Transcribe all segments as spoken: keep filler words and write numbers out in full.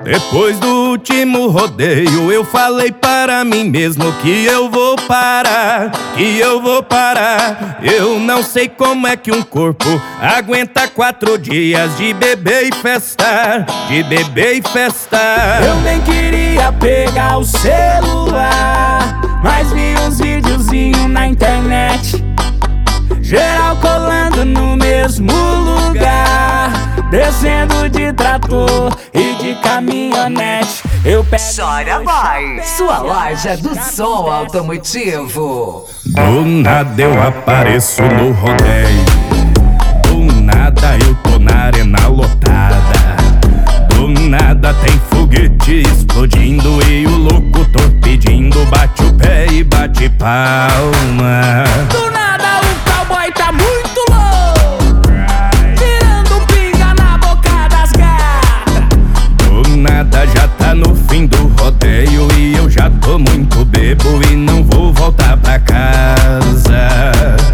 Depois do último rodeio eu falei para mim mesmo que eu vou parar, que eu vou parar. Eu não sei como é que um corpo aguenta quatro dias de beber e festar, de beber e festar. Eu nem queria pegar o celular, mas vi uns videozinhos na internet, geral colando no mesmo lugar, descendo de trator e de caminhonete. Eu pego Chora Boy, sua loja do som automotivo. Do nada eu apareço no rodeio, do nada eu tô na arena lotada, do nada tem foguete explodindo e o locutor pedindo bate o pé e bate palma. Do nada o cowboy tá muito louco, tirando pinga na boca das gatas. Do nada já tá no fim do rodeio e eu já tô muito bebo e não vou voltar pra casa.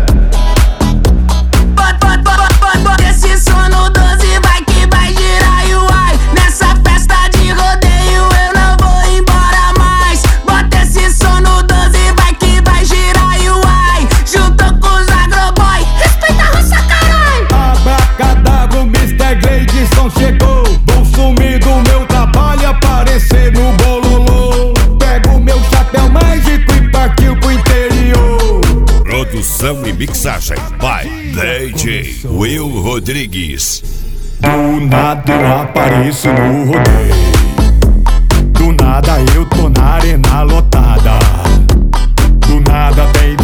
Bota esse som no doze, vai que vai girar e uai. Nessa festa de rodeio eu não vou embora mais. Bota esse som no doze, vai que vai girar e uai. Juntou com os agroboy, respeita a roça, carai. Abracadabra, o mister Gleidson chegou. Vou sumir do meu trabalho e aparecer no bololô. Pego meu chapéu mágico e partiu pro interior. Produção e mixagem by D J Will Rodrigues. Do nada eu apareço no rodeio, do nada eu tô na arena lotada, do nada tem